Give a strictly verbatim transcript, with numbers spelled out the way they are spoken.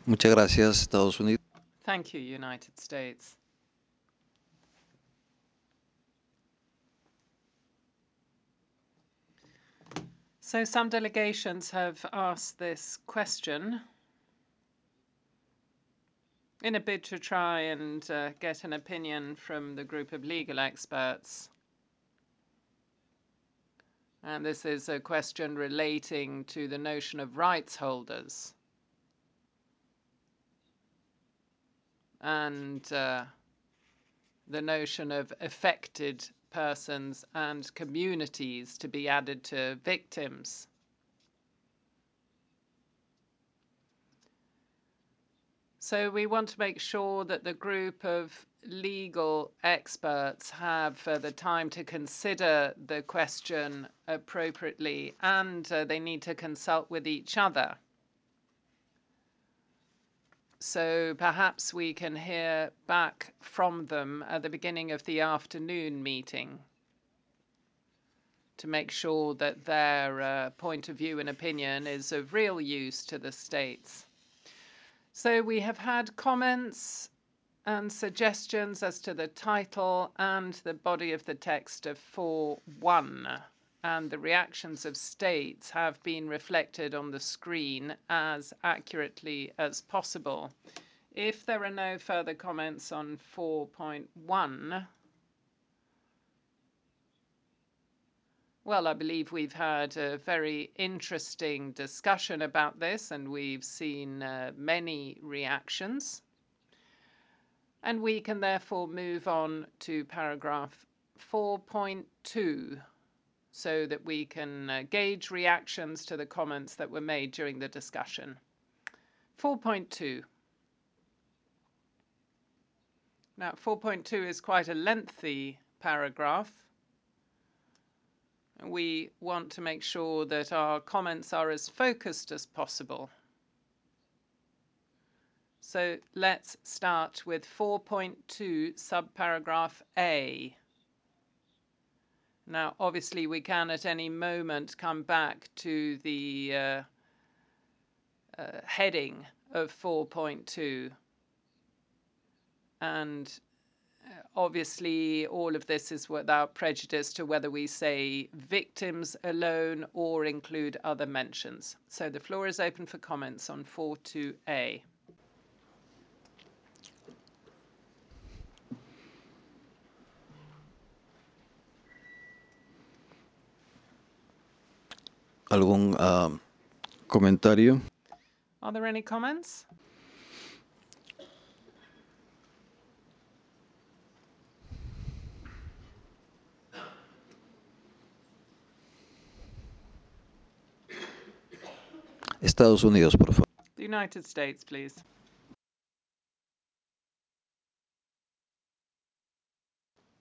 Muchas gracias, Estados Unidos. Thank you, United States. So some delegations have asked this question in a bid to try and uh, get an opinion from the group of legal experts. And this is a question relating to the notion of rights holders and uh, the notion of affected persons and communities to be added to victims. So we want to make sure that the group of legal experts have uh, the time to consider the question appropriately, and uh, they need to consult with each other. So perhaps we can hear back from them at the beginning of the afternoon meeting to make sure that their uh, point of view and opinion is of real use to the states. So we have had comments and suggestions as to the title and the body of the text of four one, and the reactions of states have been reflected on the screen as accurately as possible. If there are no further comments on four point one, well, I believe we've had a very interesting discussion about this, and we've seen uh, many reactions. And we can therefore move on to paragraph four point two so that we can uh, gauge reactions to the comments that were made during the discussion. four point two. Now, four point two is quite a lengthy paragraph. We want to make sure that our comments are as focused as possible. So let's start with four point two, subparagraph A. Now, obviously, we can at any moment come back to the uh, uh, heading of four point two. And obviously, all of this is without prejudice to whether we say victims alone or include other mentions. So the floor is open for comments on four two A. ¿Algún uh, comentario? Are there any comments? Estados Unidos, por favor. The United States, please.